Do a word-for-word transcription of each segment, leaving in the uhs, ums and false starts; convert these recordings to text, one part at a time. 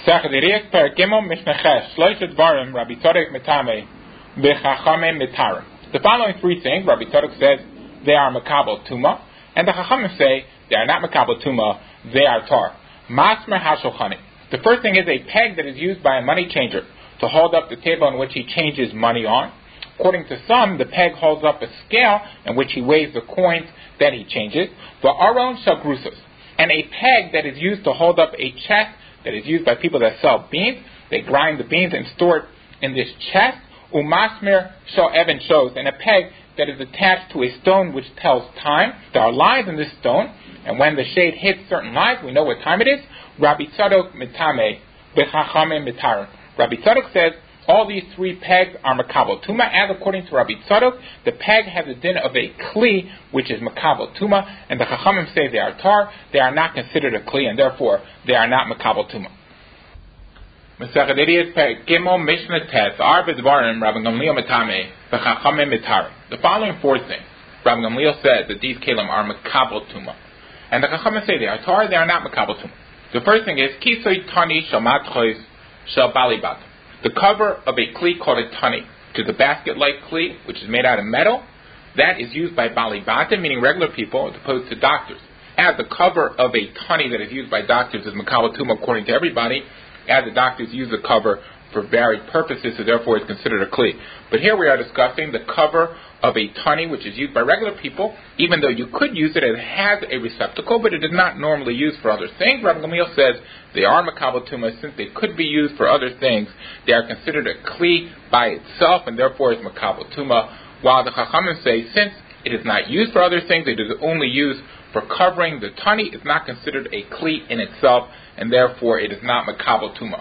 Sechadirias Paragimel Mishneches Shloisha Dvarim Rabbi Tzadok Mitame Bechachamim Mitar. The following three things, Rabbi Tzadok says they are Makabel Tuma, and the Chachamim say they are not Makabel Tuma, they are Tar. Masmer Hashulchani. The first thing is a peg that is used by a money changer to hold up the table on which he changes money on. According to some, the peg holds up a scale in which he weighs the coins that he changes. The Aron Shagrusas. And a peg that is used to hold up a chest that is used by people that sell beans. They grind the beans and store it in this chest. Umasmer Shal Evan shows, and a peg that is attached to a stone which tells time. There are lines in this stone, and when the shade hits certain lines, we know what time it is. Rabbi Tzadok Mitame Bechachamim Mitar. Rabbi Tzadok says all these three pegs are Makabel Tuma, as according to Rabbi Tzadok, the peg has a din of a Kli, which is Makabel Tuma, and the Chachamim say they are Tar, they are not considered a Kli, and therefore they are not Makabel Tuma. Masechet Idiyot Perek Gimel Mishnah Tes Arba Dvarim Rabbi Gamliel Mitame Bechachamim Mitar. The following four things, Rabbi Gamliel said that these Kalim are Makabel Tuma, and the Chachamim say they are Tar, they are not Makabel Tuma. The first thing is Kisoy Tani Shal Matchois Shal Balibat. The cover of a kli called a tani, to the basket-like kli, which is made out of metal, that is used by balibata, meaning regular people, as opposed to doctors. As the cover of a tani that is used by doctors is makabel tuma according to everybody, as the doctors use the cover for varied purposes, so therefore it's considered a kli. But here we are discussing the cover of a tani, which is used by regular people, even though you could use it as has a receptacle, but it is not normally used for other things. Rabbi Gamliel says they are makabel tuma, since they could be used for other things, they are considered a kli by itself, and therefore it's makabel tuma. While the Chachamim say, since it is not used for other things, it is only used for covering the tani, it's not considered a kli in itself, and therefore it is not makabel tuma.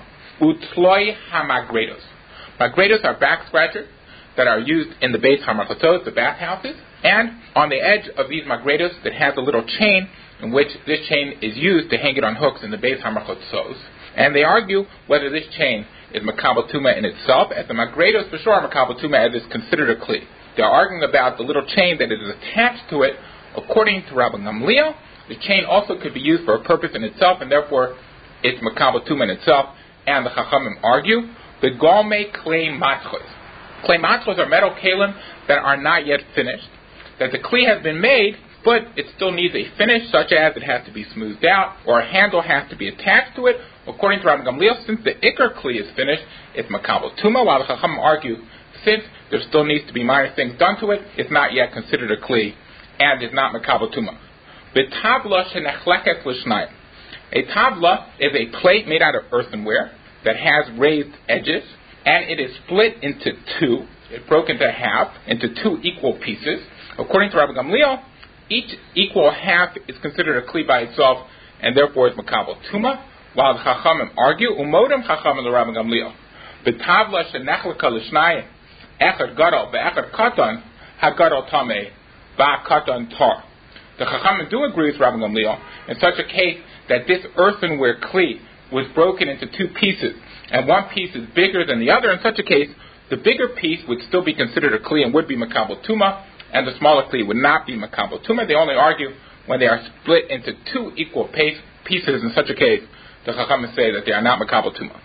Utloi hamagredos. Magredos are back scratchers that are used in the Beis HaMarchatos, the bathhouses, and on the edge of these magredos that has a little chain in which this chain is used to hang it on hooks in the Beis HaMarchatos. And they argue whether this chain is makabel tuma in itself, as the magredos for sure are makabel tuma as is considered a kli. They're arguing about the little chain that is attached to it. According to Rabbi Gamliel, the chain also could be used for a purpose in itself, and therefore it's makabel tuma in itself. And the Chachamim argue the Galmei Klei Matchos. Klei Matchos are metal kalim that are not yet finished. That the kli has been made, but it still needs a finish, such as it has to be smoothed out, or a handle has to be attached to it. According to Rabbi Gamliel, since the Iker kli is finished, it's makabel tuma, while the Chachamim argue since there still needs to be minor things done to it, it's not yet considered a kli, and is not makabel tuma. B'tavla shenechleket l'shnayim. A tavla is a plate made out of earthenware that has raised edges, and it is split into two. It's broken into half, into two equal pieces. According to Rabbi Gamliel, each equal half is considered a kli by itself, and therefore is makabel tuma, while the Chachamim argue, umodem Chachamim l'Rabbi Gamliel. B'tavla shenechleka l'shnayim, echad gadol ve'echad katan, hagadol tameh, va'katan tar. The Chachamim do agree with Rabbi Gamliel in such a case that this earthenware kli was broken into two pieces, and one piece is bigger than the other. In such a case, the bigger piece would still be considered a kli and would be makabel tuma, and the smaller kli would not be makabel tuma. They only argue when they are split into two equal pieces. In such a case, the Chachamim say that they are not makabel tuma.